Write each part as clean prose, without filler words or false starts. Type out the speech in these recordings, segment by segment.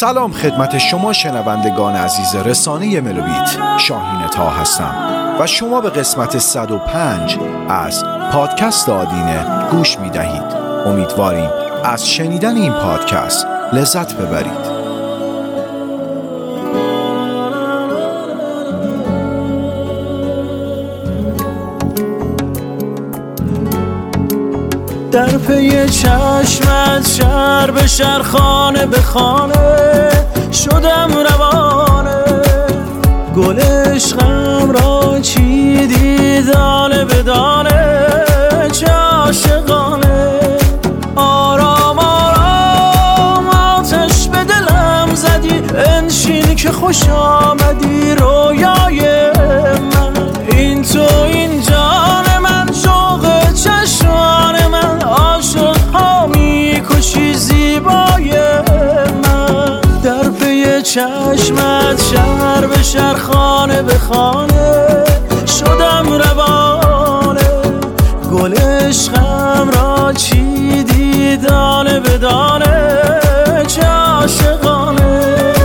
سلام خدمت شما شنوندگان عزیز رسانه ملوبیت. شاهین طه هستم و شما به قسمت 105 از پادکست آدینه گوش می دهید. امیدواریم از شنیدن این پادکست لذت ببرید. در پی چشمت شهر به شهر، خانه به خانه شدم روانه. گل عشقم را چیدی دانه به دانه، چه عاشقانه. آرام آرام آتش به دلم زدی، انشین که خوش آمدی رویای من. این تو این جان من، شوق چشمان من، عاشق ها میکشی زیبای من. در پی چشمت شهر به شهر، خانه به خانه شدم روانه. گل عشقم را چیدی دانه به دانه، چه عاشقانه.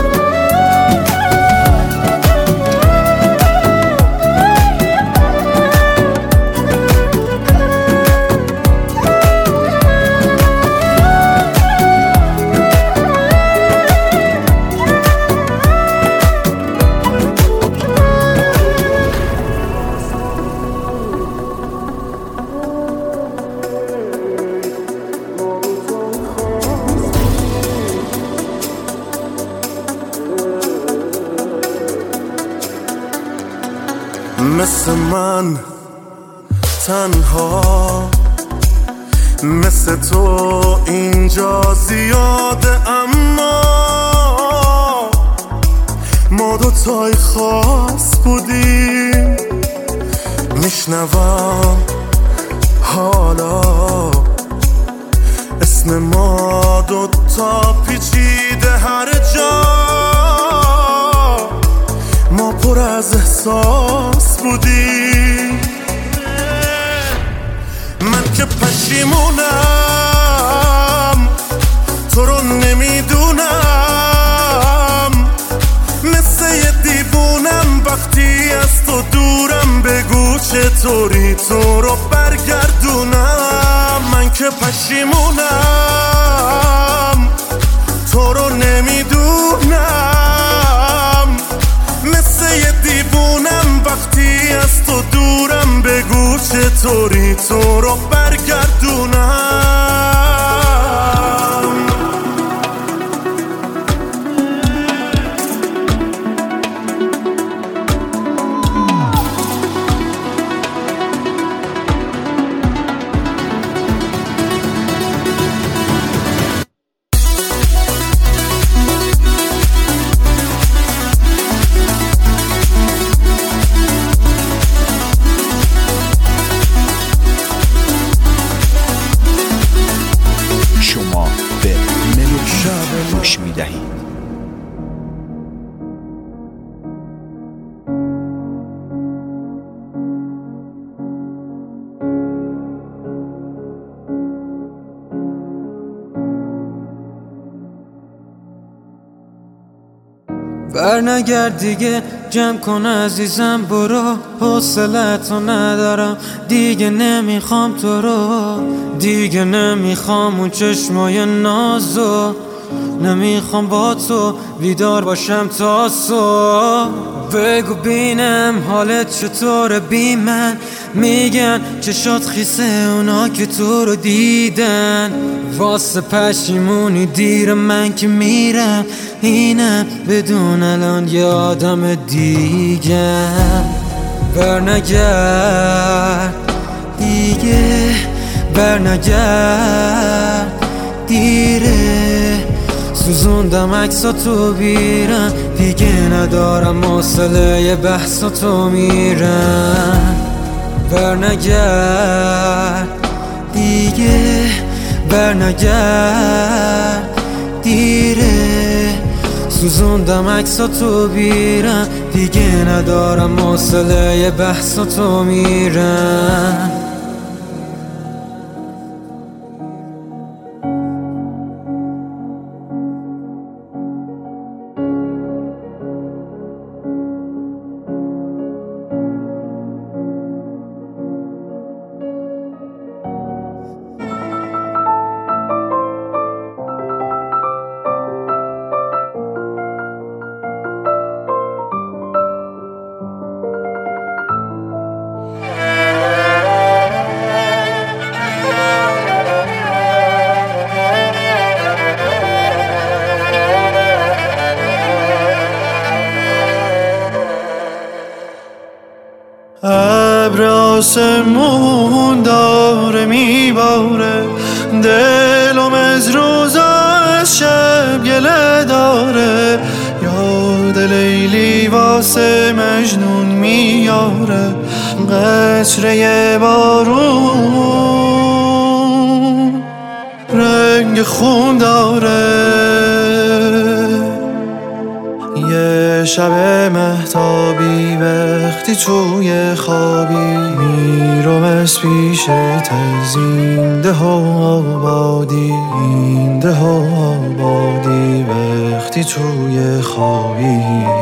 مثل من تنها، مثل تو اینجا زیاده، اما ما دوتای خاص بودیم. میشنوم حالا اسم ما دوتا پیچیده هر جا. ما پر از احساس بودیم. من که پشیمونم، تو رو نمیدونم. مثل یه دیوونم وقتی از تو دورم. بگو چطوری تو رو برگردونم. من که پشیمونم، تو رو نمیدونم. مثل یه دیوونم وقتی از تو دورم. بگو چطوری تو رو برگردونم. شما به ملوبیت گوش می دهید. برنگرد دیگه، جمع کن عزیزم، برو. حوصله‌تو ندارم دیگه، نمیخوام تو رو. دیگه نمیخوام اون چشمای نازو، نمیخوام با تو بیدار باشم تا صبح. بگو بینم حالت چطوره بی من. میگن چشات خیسه اونا که تو رو دیدن. واسه پشیمونی دیر، من که میرم. اینم بدون الان یه آدم دیگه. برنگرد دیگه، برنگرد دیره. سوزوندم عکساتو بیرم، دیگه ندارم حوصله بحثاتو میرم. برنگرد دیگه، برنگرد دیره. سوزوندم عکساتو بیرم، دیگه ندارم حوصله بحثاتو میرم. آسمون داره میباره، دلم از روزا از شب گله داره، یاد لیلی واسه مجنون میاره، قطره بارون رنگ خون داره. یه شب مهتابی وقتی توی خوابی میرم از پیش این ده آبادی، این ده آبادی وقتی توی خوابی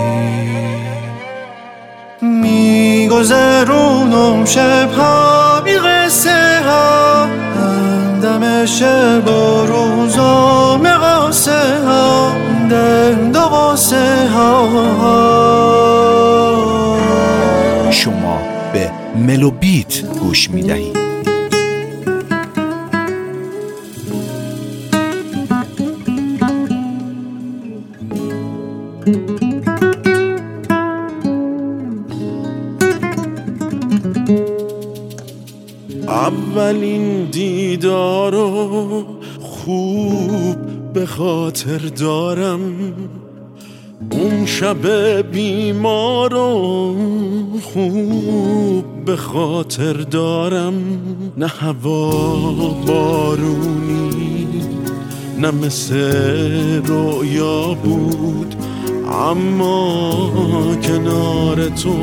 میگذرونم شبها بی قصه ها، همدم شب و روزام قاسه ها، درد و قاسه ها. شما به ملوبیت گوش میدهید. اولین دیدارو خوب به خاطر دارم، اون شب بیمارو خوب به خاطر دارم، نه هوا بارونی نه مثل رویا بود، اما کنار تو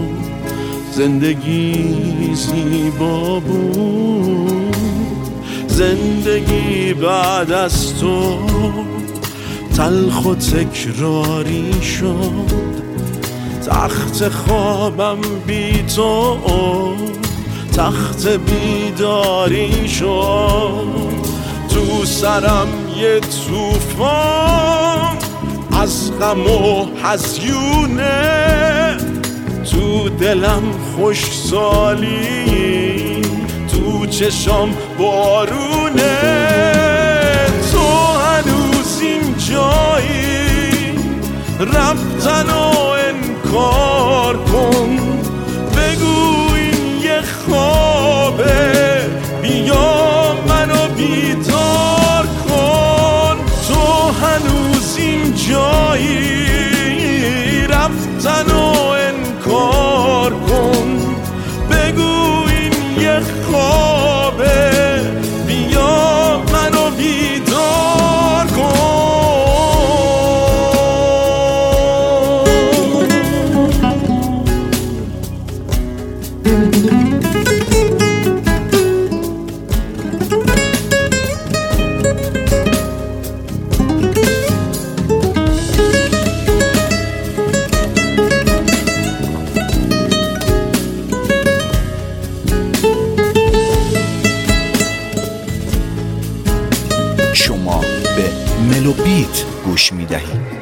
زندگی زیبا بود. زندگی بعد از تو تلخ و تکراری شد، تخت خوابم بی تو تخت بیداری شد. تو سرم یه طوفان از غم و هزیونه، تو دلم خوش سالی، تو چشم بارونه. تو هنوز اینجایی، رفتن و انکار کن، بگو این یه خوابه، بیا منو بیدار کن. تو هنوز اینجایی، رفتن و انکار کن، بگو این یه خوابه، بیا منو بیدار کن. شما به ملوبیت گوش میدهید.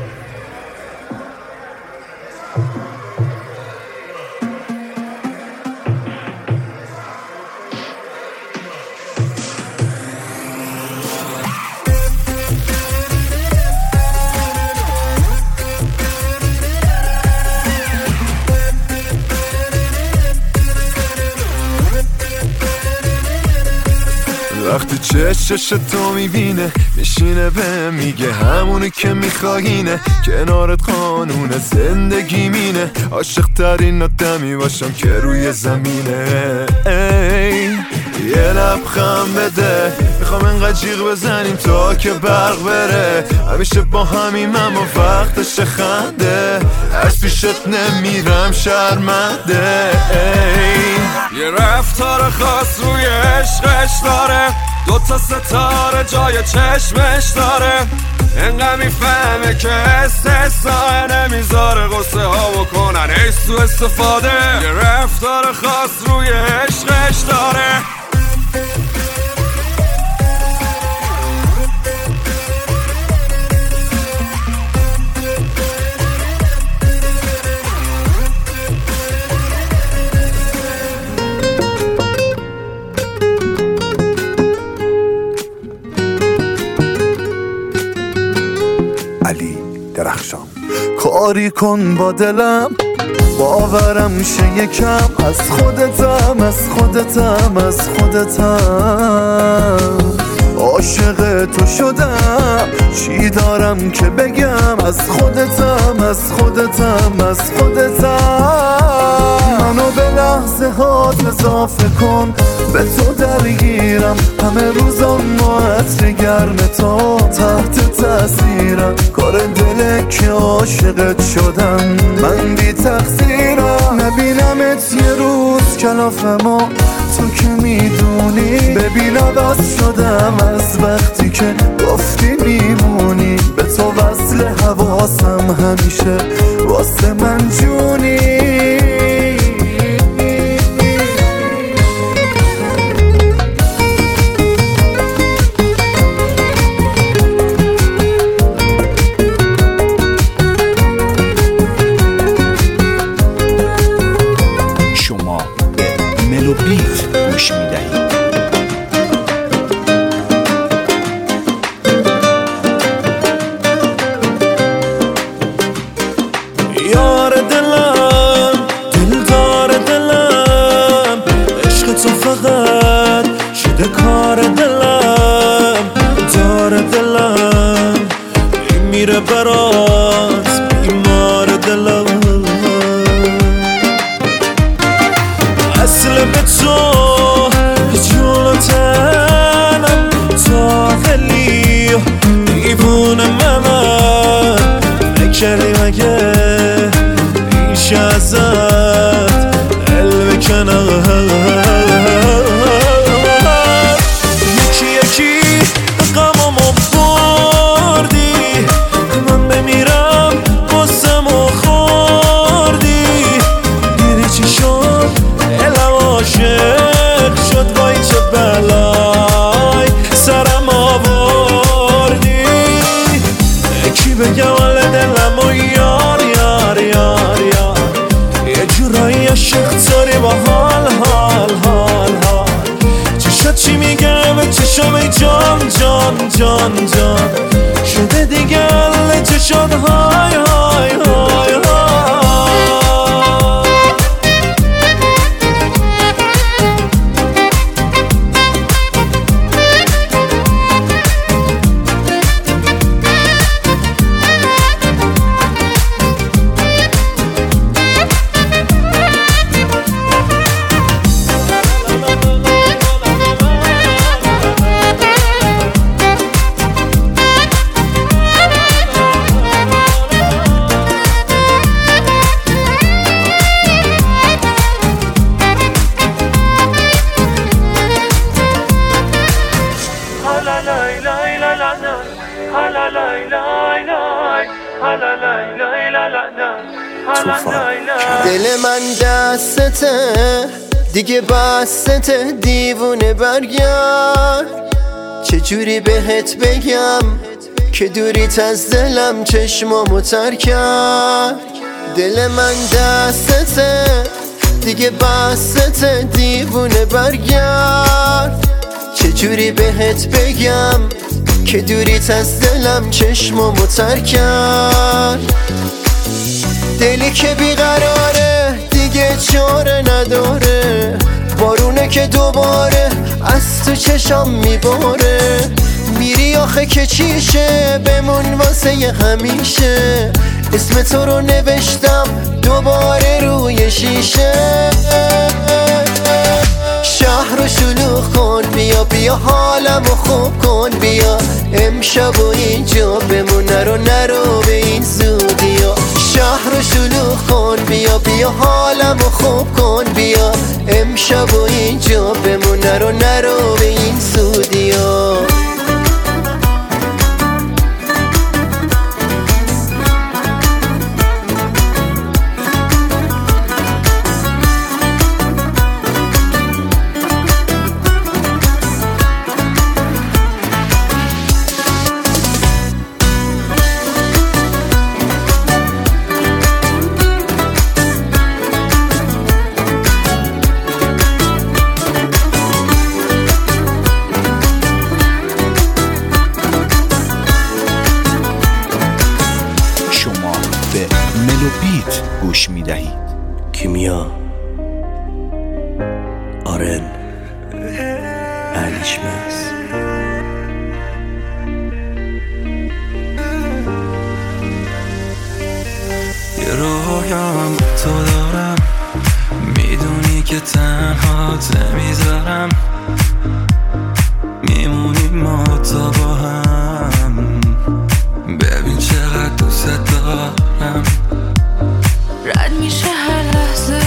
وقتی چشش تو میبینه، میشینه به میگه همونی که میخواهینه، کنارت قانون زندگی مینه، عاشق ترین آدمی باشم که روی زمینه. ای یه لبخند بده، میخوام انقدر جیغ بزنیم تا که برق بره، همیشه با همیم اما وقتش خنده، از پیشت نمیرم شرمنده. یه رفتار خاص روی عشقش داره، دوتا ستاره جای چشمش داره، انقدر میفهمه که استثناء نمیذاره قصه ها بکنن ایست و استفاده. یه رفتار خاص روی عشقش داره. علی درخشان. کاری کن با دلم باورم شه یکم از خودتم از خودتم از خودتم عاشق تو شدم چی دارم که بگم از خودتم از خودتم از خودتم منو به لحظه هات اضافه کن به تو درگیرم همه روزم ما عطر گرم تو تحت تاثیرم کار دله که عاشقت شدم من بی تقصیرم نبینمت یه روز کلافمو تو که میدونی ببین عوض شدم از وقتی که گفتی میمونی به تو وصل حواسم همیشه واسه من جونی شما به ملوبیت گوش میدهید. یار دلم دلدار دلم عشق تو فقط شده کار دلم دار دلم میره برات بیمار دلم اصل به تو جلوتنم داخلی دیوون منم نکردی مگه بیش ازت دل بکنم یکی یکی غمامو بردی من بمیرم قصه‌مو خوردی دیدی چی شد دلم عاشق شد وای چه بلای سرم آوردی کی بگم حال دلم و یار یار یار یار یه جورایی عاشق داری با حال حال حال حال چشات چی میگه به چشم جان جان جان جان شده دیگه حل چشات های های های های دل من دستته دیگه بسته دیوونه برگرد چجوری بهت بگم که دوریت از دلم چشمامو تر کرد دل من دستته دیگه بسته دیوونه برگرد چجوری بهت بگم که دوریت از دلم چشمامو تر کرد دلی که بیقراره دیگه چاره نداره بارونه که دوباره از تو چشم میباره میری آخه که چیشه بمون واسه همیشه اسم تو رو نوشتم دوباره روی شیشه شهر رو شلوغ کن بیا بیا حالمو خوب کن بیا امشب و اینجا بمونه رو نرو به این زودیا شهر رو شلوغ کن بیا بیا حالمو خوب کن بیا امشب و اینجا بمونه رو نرو به این زودیا ملوبیت گوش میدهید. کیمیا، آرن، علیشمس. یه رویام تو دارم، میدونی که تنهات نمیذارم، میمونیم ما تا با هم، ببین چقدر دوست دارم. رد میشه هر لحظه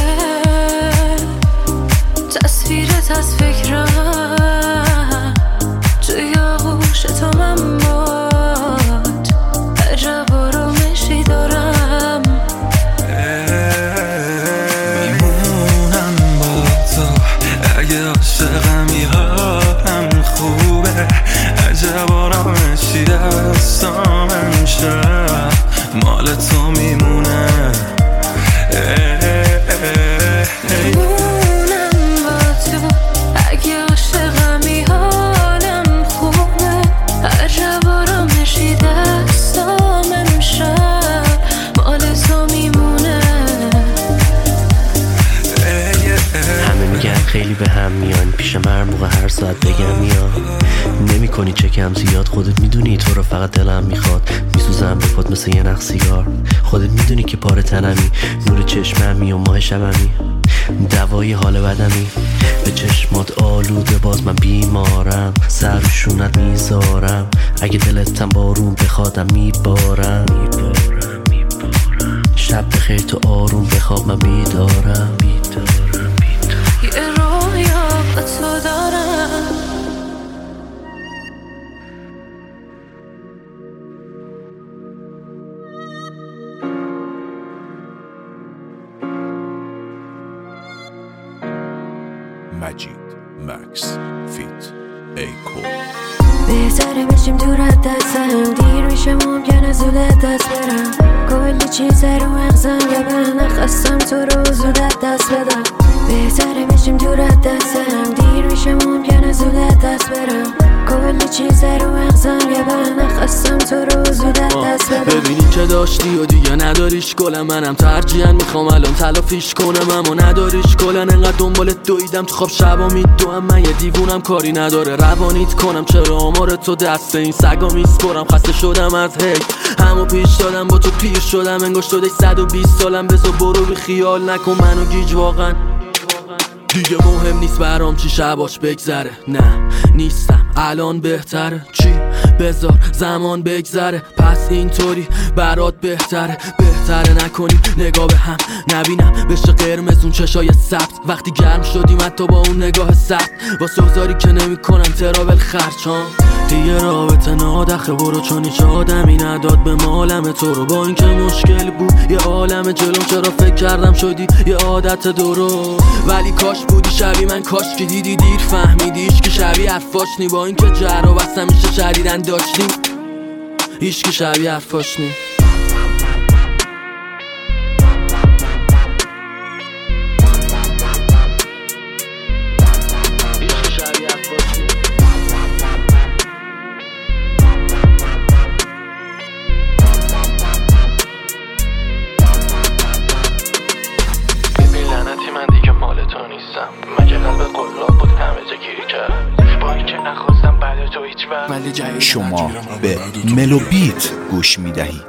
تصویرت از فکرم، توی آغوش تو من باد عجب آرامشی دارم. میمونم با تو اگه عاشقمی حالم خوبه، عجب آرامشی دستام امشب مال تو میمونه. میمونم با تو اگه عاشقمی حالم خوبه، عجب آرامشی دستام امشب مال تو میمونه. همه میگن خیلی به هم میان، پیشم هر موقع هر ساعت بگم یا نمی کنی چکم زیاد. خودت میدونی تو رو فقط دلم میخواد، میسوزم به پات مثل یه نخ سیگار. خودت میدونی که پاره تنمی، نور چشممی و ماه شبمی، دوای حال بدمی. به چشمات آلوده باز من بیمارم، سر و شونت میذارم، اگه دلتم بارون بخوادم میبارم. شب بخیر تو آروم بخواب من بیدارم. یه رویا با تو دارم. مجید مکس فیت ایکو. بهتره بشیم دور از دستم، دیر میشه ممکنه زودت دست برم، کلی چیز رو مغزم یه بهنه خستم تو رو زودت دست بدم. بهتره بشیم دور از دستم، دیر میشه ممکنه زودت دست برم، کلی چیز رو مغزم یه بهنه خستم تو رو زودت دست بدم. ببینی که داشتی و دیگه نداریش کلا، منم ترجیحاً میخوام الان تلافیش کنم، اما نداریش کلا. انقدر دنبالت دویدم تو خواب شبا میدوام، من یه دیوونم کاری نداره روانیت کنم. چرا آمار تو دست این سگا میسپرم، خسته شدم از هی همو پیش دادم، با تو پیر شدم انگار شده 120 سالم. بذار برو بی خیال نکن منو گیج، واقعا دیگه مهم نیست برام چی شباش بگذره. نه نیستم الان بهتره، چی بذار زمان بگذره. پس اینطوری برات بهتره نکنیم نگاه به هم، نبینم بشه قرمز اون چشای سبز. وقتی گرم شدیم حتی با اون نگاه سخت، واسه اوزاری که نمی کنم ترابل خرچان. دیگه رابطه نادخه برو، چون هیچ آدمی نداد به مالم تو رو. با اینکه مشکل بود یه عالم جلوم، چرا فکر کردم شدی یه عادت درو. ولی کاش بودی شبی من، کاش که دیدی دیر فهمیدیش که شبی حرفاش نی. با اینکه جر و بس همیشه شدیدن داشتیم، هیچ که شبیه حرفاش نی. شما به ملوبیت گوش میدهید.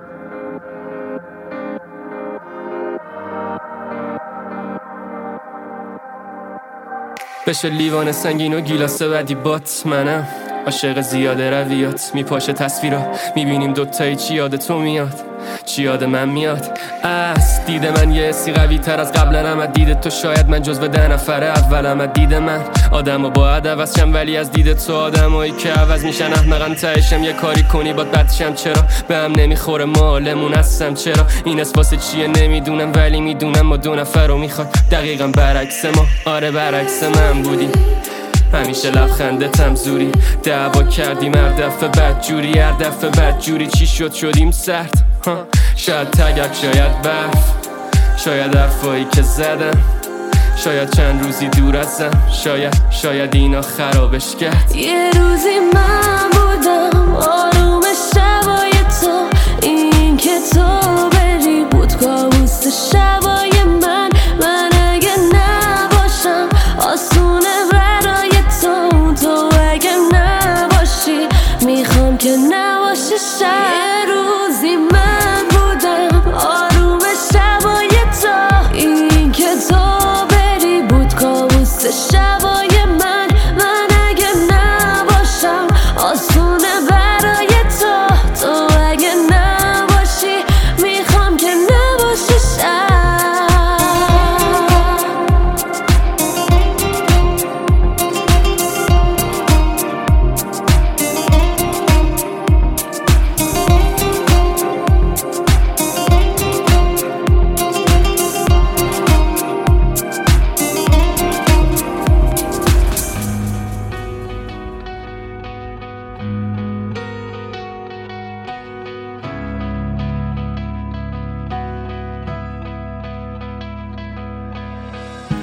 بشه لیوان سنگین و گیلاس بدی بات، منم عاشق زیاده رویات. میپاشه تصویرا میبینیم دوتایی، چی یاد تو میاد چی یاد من میاد. از دید من یه حسی قوی تر از قبلنم، از دید تو شاید من جزو 10 نفر اولم. از دید من آدم باید عوض شم، ولی از دید تو آدمایی که عوض میشن احمقن. تهشم یه کاری کنی باد بدشم، چرا به هم نمیخوره مالمون هستم. چرا این اسپاس چیه نمیدونم، ولی میدونم ما 2 نفر رو میخواد دقیقا برعکس ما. آره برعکس من بودی، همیشه لبخندتم زوری. دعوا کردیم هر دفعه بدجوری، هر دفعه بدجوری. چی شدیم سرد، شاید تگرگ، شاید برف، شاید حرفایی که زدم، شاید چند روزی دور ازم، شاید اینا خرابش کرد. یه روزی من بودم آروم شبای تو، این که تو بری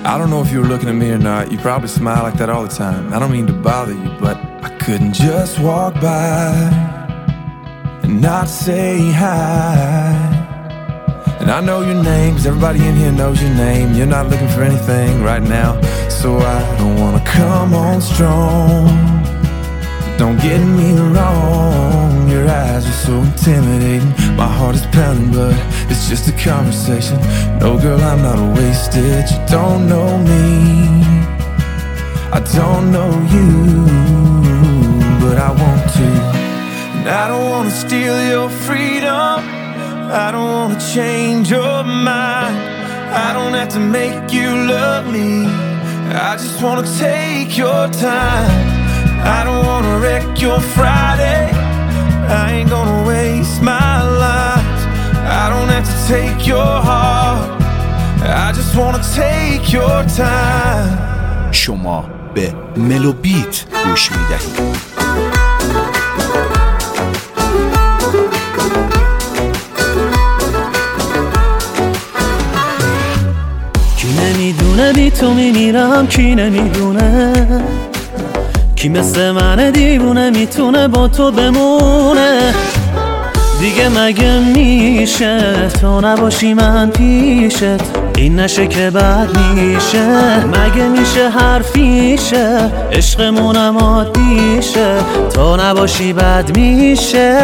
I don't know if you were looking at me or not. You probably smile like that all the time. I don't mean to bother you, but I couldn't just walk by and not say hi. And I know your name, 'cause everybody in here knows your name. You're not looking for anything right now, so I don't wanna come on strong. Don't get me wrong, your eyes are so intimidating. My heart is pounding, but it's just a conversation. No, girl, I'm not wasted. You don't know me, I don't know you, but I want to. And I don't wanna steal your freedom, I don't wanna change your mind. I don't have to make you love me, I just wanna take your time. I don't wanna wreck your Friday, I ain't gonna waste my life. I don't have to take your heart, I just wanna take your time. شما به ملوبیت گوش میدهید. کی نمیدونه بی تو میمیرم، کی نمیدونه کی مثل من دیوونه میتونه با تو بمونه. دیگه مگه میشه تو نباشی من پیشت، این نشه که بد میشه. مگه میشه حرفیشه عشقمونم عادیشه، تو نباشی بد میشه.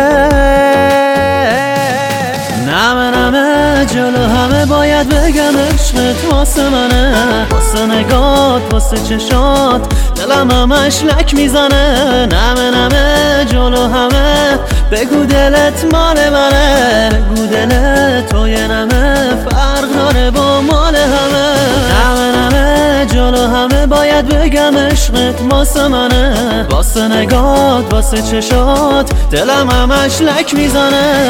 نمه جلو همه باید بگم عشقت واسه منه، واسه نگات واسه چشات دلم همش لک میزنه. نمه جلو همه بگو دلت مال منه، بگو دلت تو یه نمه فرق داره با مال همه. نمه جلو همه باید بگم عشقت واسه منه، واسه نگات واسه چشات دلم همش لک میزنه.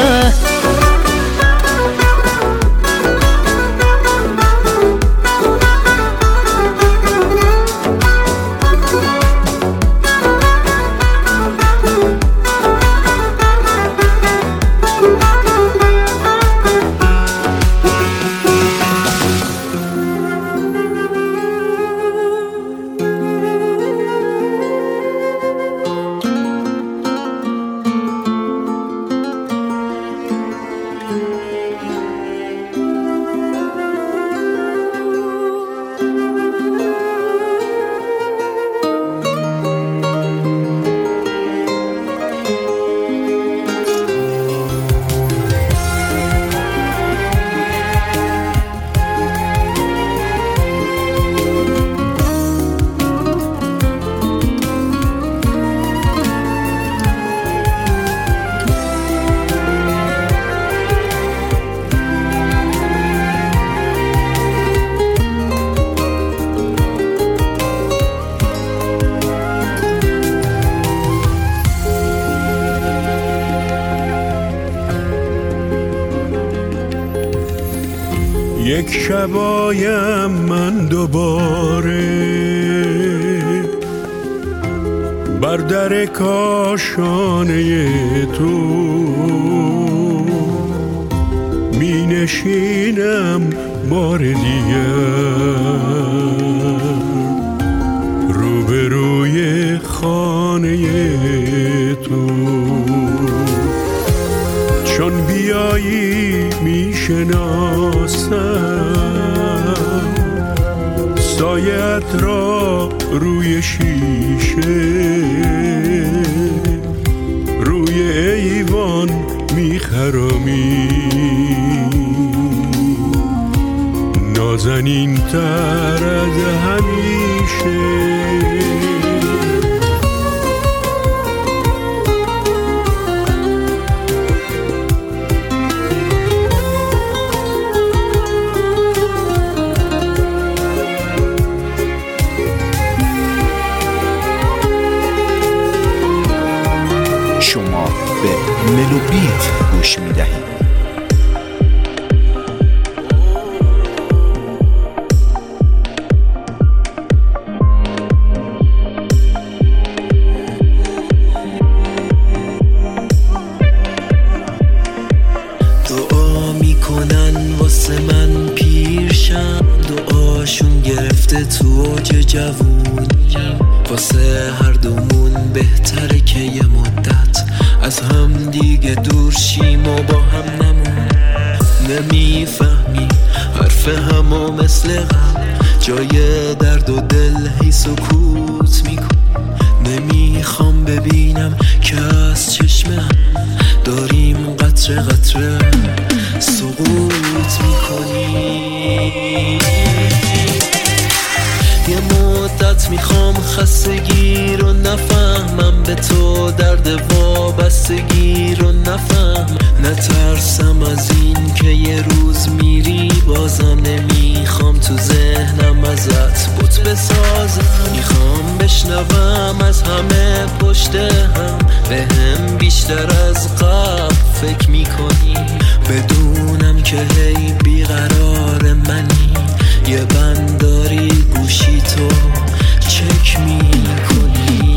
یک شبایم من دوباره بر در کاشانه تو می نشینم بار دیگر روبروی خانه تو. چون بیایی میشناسم سایت را روی شیشه، روی ایوان میخرامی نازنین تر از همیشه. شما به ملوبیت گوش میدهید. دعا می میکنن واسه من پیرشم، دعاشون گرفته تو اوج جوون. واسه هر دومون بهتره که یه مدت از هم دیگه دور شیم و با هم نمون. نمیفهمی حرف همو مثل غم، جای درد و دل هی سکوت میکن. نمیخوام ببینم که از چشمم داریم قطره قطره سقوط میکنی. یه مدت میخوام خستگی رو نفهمم، به تو درد وابستگی رو نفهم. نترسم از این که یه روز میری، بازم نمیخوام تو ذهنم ازت بت بسازم. میخوام بشنوم از همه پشت هم، به هم بیشتر از قبل فکر میکنی. بدونم که هی بیقرار منی، یه بند داری گوشی تو چک میکنی.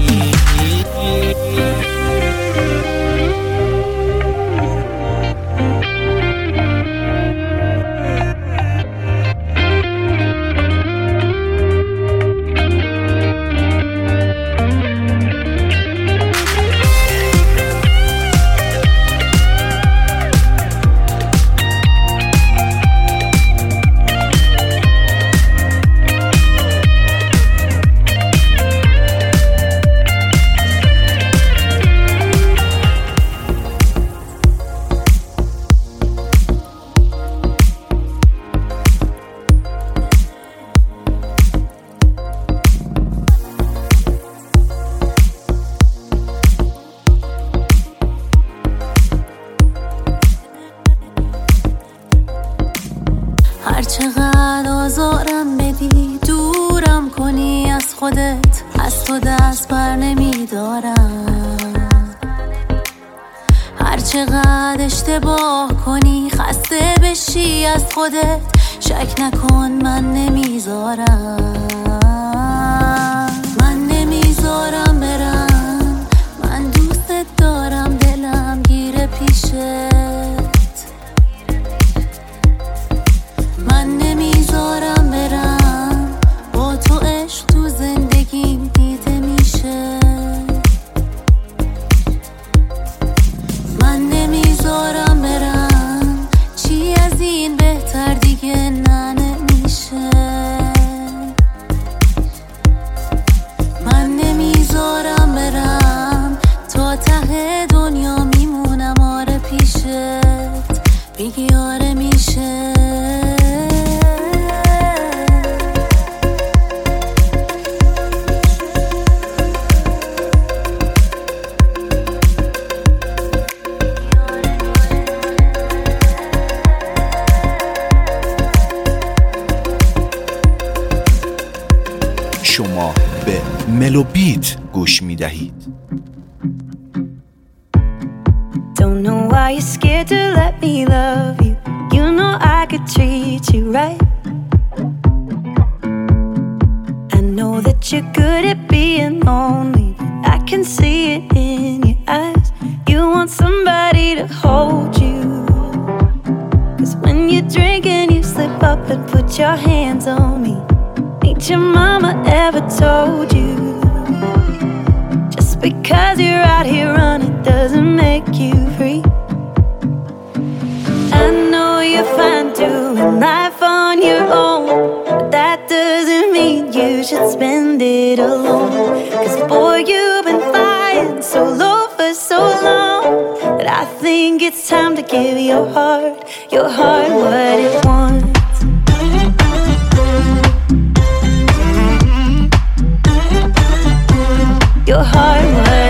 هرچقدر آزارم بدی، دورم کنی از خودت، از تو دست بر نمیدارم. هرچقدر اشتباه کنی، خسته بشی از خودت، شک نکن من نمیذارم. من نمیذارم برم، من دوستت دارم، دلم گیره پیشت. من نمیذارم برم، با تو عشق تو زندگیم دیده میشه. من نمیذارم برم، چی از این بهتر دیگه نه نمیشه. من نمیذارم برم، تا ته دنیا میمونم آره پیشت، میگی آره میشه. شما به ملوبیت گوش می دهید. Don't know why you're scared to let me love you. You know I could treat you right. I know that you're good at being lonely, I can see it in your eyes. You want somebody to hold you, 'cause when you're drinking you slip up and put your hands on me. Ain't your mama ever told you, just because you're out here running doesn't make you free. I know you're fine doing life on your own, but that doesn't mean you should spend it alone. 'Cause boy, you've been flying so low for so long that I think it's time to give your heart what it wants. Your heart what